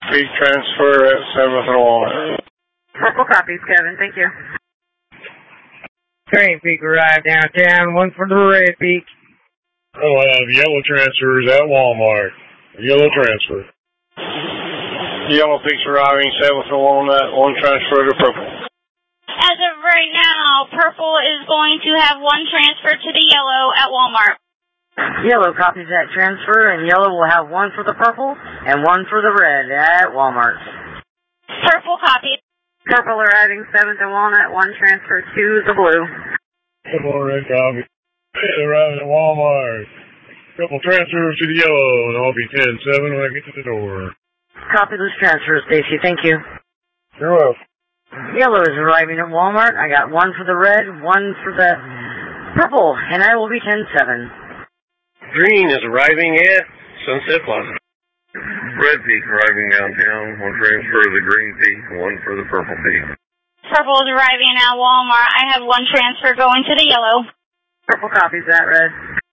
Peak transfer at 7th and Walnut. Purple copies, Kevin. Thank you. Green Peak arrived downtown. One for the red Peak. I'll have yellow transfers at Walmart. Yellow transfer. Yellow Peak's arriving 7th and Walnut. One transfer to purple. As of right now, purple is going to have one transfer to the yellow at Walmart. Yellow copies that transfer, and yellow will have one for the purple and one for the red at Walmart. Purple copy. Purple arriving 7th and Walnut, one transfer to the blue. Purple red copy. Arriving at Walmart. Couple transfers to the yellow, and I'll be 10-7 when I get to the door. Copy those transfers, Stacy. Thank you. You're welcome. Yellow is arriving at Walmart. I got one for the red, one for the purple, and I will be 10-7. Green is arriving at Sunset Plaza. Red Peak arriving downtown. One transfer to the Green Peak, one for the Purple Peak. Purple is arriving at Walmart. I have one transfer going to the yellow. Purple copies that, red.